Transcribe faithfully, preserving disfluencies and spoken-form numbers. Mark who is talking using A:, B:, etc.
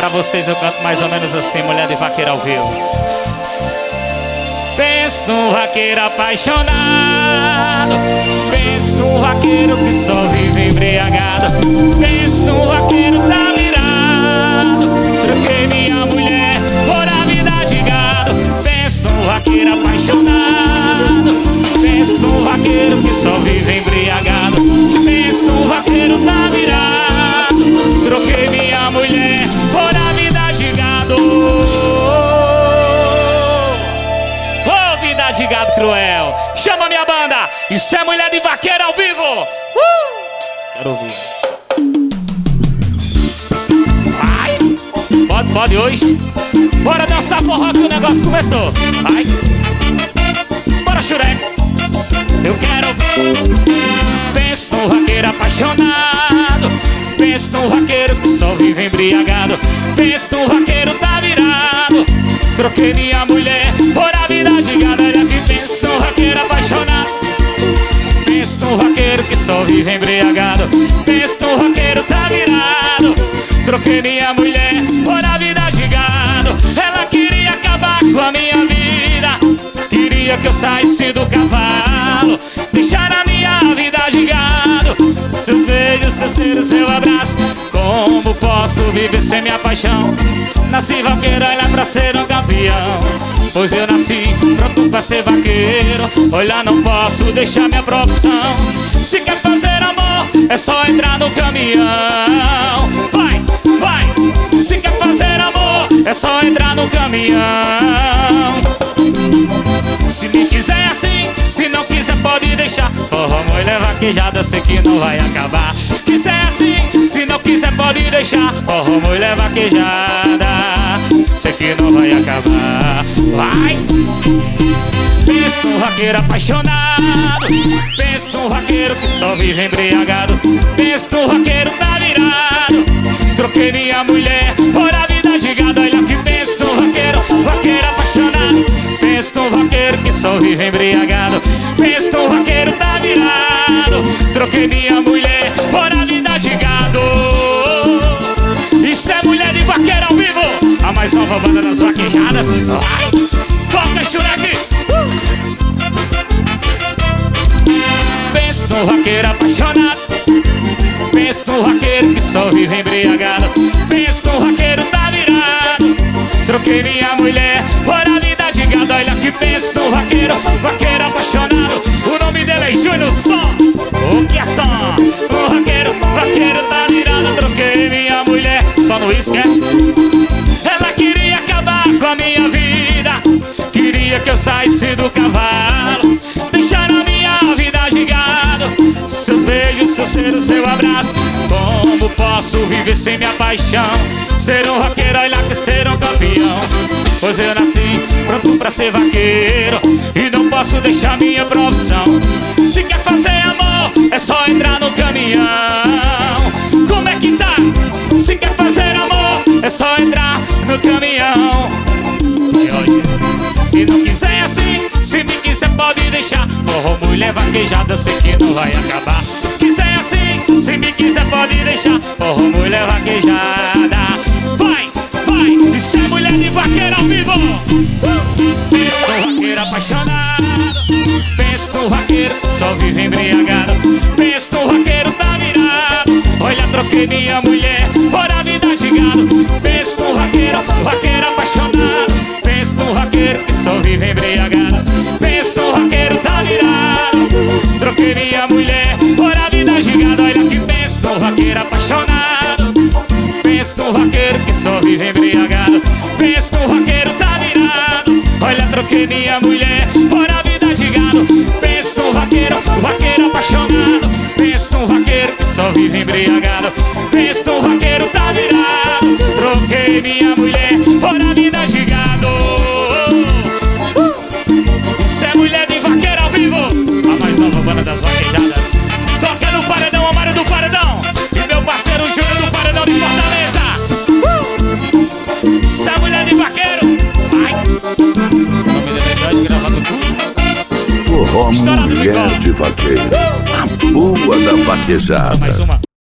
A: Pra vocês eu canto mais ou menos assim, Mulher de Vaqueiro ao vivo. Penso num vaqueiro apaixonado, penso num vaqueiro que só vive embriagado, penso num vaqueiro tá virado, troquei minha mulher por a vida de gado. Penso num vaqueiro apaixonado, penso num vaqueiro que só vive embriagado, penso num vaqueiro tá virado, troquei minha mulher por a vida de gado. Ô, vida de gado cruel, chama minha banda, isso é Mulher de Vaqueiro ao vivo. uh! Quero ouvir. Vai, pode, pode hoje. Bora dançar forró que o negócio começou. Vai, bora xureque, eu quero ouvir. Penso num vaqueiro apaixonado, penso num vaqueiro que só vive embriagado, penso num vaqueiro tá virado, troquei minha mulher por a vida de gado. Olha aqui, penso num vaqueiro apaixonado, penso num vaqueiro que só vive embriagado, penso num vaqueiro tá virado, troquei minha mulher por a vida de gado. Ela queria acabar com a minha vida, queria que eu saísse do cavalo, deixar a minha vida de gado. Seus beijos, seus cheiros, seu abraço, como posso viver sem minha paixão? Nasci vaqueiro, olha pra ser um campeão, pois eu nasci pronto pra ser vaqueiro. Olha, não posso deixar minha profissão. Se quer fazer amor, é só entrar no caminhão. Vai, vai. Se quer fazer amor, é só entrar no caminhão. Se me quiser assim, se não quiser pode deixar. Forró, mulher vaquejada, sei que não vai acabar. Quiser assim, se não quiser pode deixar. Forró, mulher vaquejada, sei que não vai acabar. Vai! Penso num vaqueiro apaixonado, penso num vaqueiro que só vive embriagado, penso num vaqueiro tá virado, troquei minha mulher por a vida de gado. Olha que penso num vaqueiro, vaqueiro apaixonado, penso num vaqueiro que só vive embriagado, penso num vaqueiro tá virado, troquei minha mulher por a vida de gado. Isso é Mulher de Vaqueiro ao vivo, a mais nova banda das vaquejadas. Vai, foca xureque. uh! Penso num vaqueiro apaixonado, penso num vaqueiro que só vive embriagado, penso num vaqueiro tá virado, troquei minha mulher por a vida de gado. Olha que penso num vaqueiro, vaqueiro apaixonado, o nome dele é Júnior Som. O que é som? Um vaqueiro, vaqueiro tá virado, troquei minha mulher. Só no isque, é? Ela queria acabar com a minha vida, queria que eu saísse do cavalo, deixar a minha vida de gado. Seus beijos, seus cheiros, seu abraço, como posso viver sem minha paixão? Ser um vaqueiro, olha que ser um campeão, pois eu nasci pronto pra ser vaqueiro e não posso deixar minha profissão. Se quer fazer amor, é só entrar no caminhão. Como é que tá? Se quer fazer amor, é só entrar no caminhão. De hoje. Se não quiser assim, se me quiser pode deixar. Forró, mulher vaquejada, sei que não vai acabar. Quiser assim, se me quiser pode deixar. Forró, mulher vaquejada. Vai, vai, isso é Mulher de Vaqueiro ao vivo. uh! Penso num vaqueiro apaixonado, penso num vaqueiro que só vive embriagado, penso num vaqueiro tá virado, olha, troquei minha mulher por a vida de gado. Penso num vaqueiro, vaqueiro apaixonado, penso num vaqueiro que só vive embriagado, penso num vaqueiro tá virado, troquei minha mulher por a vida de gado. Olha que penso num vaqueiro apaixonado, penso num vaqueiro que só vive embriagado, penso num vaqueiro tá virado, olha, troquei minha mulher por a vida de gado. Penso num vaqueiro, vaqueiro apaixonado, penso num vaqueiro que só vive embriagado, penso num vaqueiro tá virado, troquei minha mulher por a vida de gado. uh! Isso é Mulher de Vaqueiro ao vivo, a mais nova banda das vaquejadas. Toca no paredão, Amário do Paredão e meu parceiro Júnior do Paredão de Fortaleza. uh! Isso é Mulher de Vaqueiro. Vai! Nome de verdade, gravado tudo.
B: Forró, Mulher de Vaqueiro, a boa da vaquejada.
A: Mais uma.